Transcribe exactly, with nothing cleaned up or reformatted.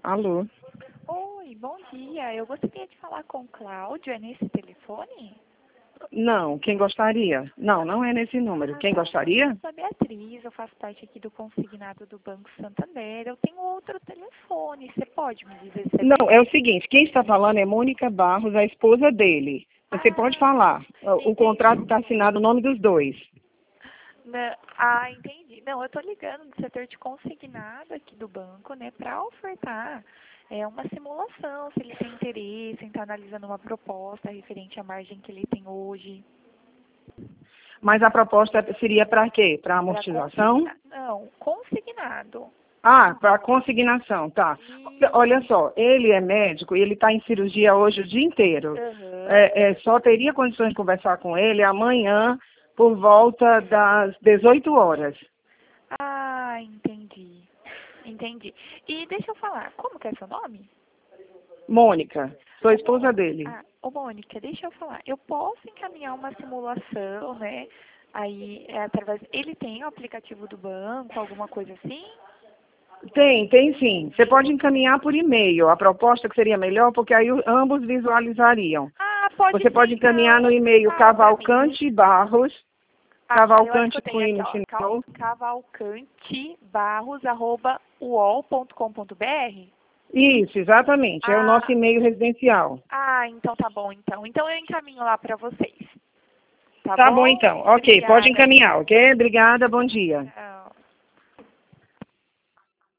Alô? Oi, bom dia. Eu gostaria de falar com o Cláudio. É nesse telefone? Não, quem gostaria? Não, não é nesse número. Ah, Quem tá. gostaria? Eu sou a Beatriz, eu faço parte aqui do consignado do Banco Santander. Eu tenho outro telefone. Você pode me dizer se é Não, dele? é o seguinte, quem está falando é Mônica Barros, a esposa dele. Você pode Ah, falar. O contrato está entendi. assinado no nome dos dois. Não, ah, entendi. Não, eu tô ligando do setor de consignado aqui do banco, né, para ofertar é, uma simulação, se ele tem interesse em estar analisando uma proposta referente à margem que ele tem hoje. Mas a proposta seria para quê? Para Para amortização? consignar. Não, consignado. Ah, para consignação, tá. Olha E... só, ele é médico e ele está em cirurgia hoje o dia inteiro. Aham. É, é, só teria condições de conversar com ele amanhã por volta das dezoito horas. Ah, entendi. Entendi. E deixa eu falar, como que é seu nome? Mônica, sou a Ô, esposa Mônica, dele. ah, ô, Mônica, deixa eu falar. Eu posso encaminhar uma simulação, né? Aí, é, através... Ele tem o aplicativo do banco, alguma coisa assim? Tem, tem sim. Você pode encaminhar por e-mail a proposta que seria melhor, porque aí o- ambos visualizariam. Ah, pode Você ser pode encaminhar no então. e-mail Fala pra mim. Cavalcante Barros, Ah, eu acho que eu Cavalcante com tenho i aqui, no ó. cal- final. cavalcantebarros, arroba, uol ponto com ponto br. Isso, exatamente. É o nosso Ah, e-mail residencial. ah, então tá bom, então. Então eu encaminho lá pra vocês. Tá Tá bom bom? então. Ok, pode Obrigada, viu? encaminhar, ok? Obrigada, bom dia. Tchau.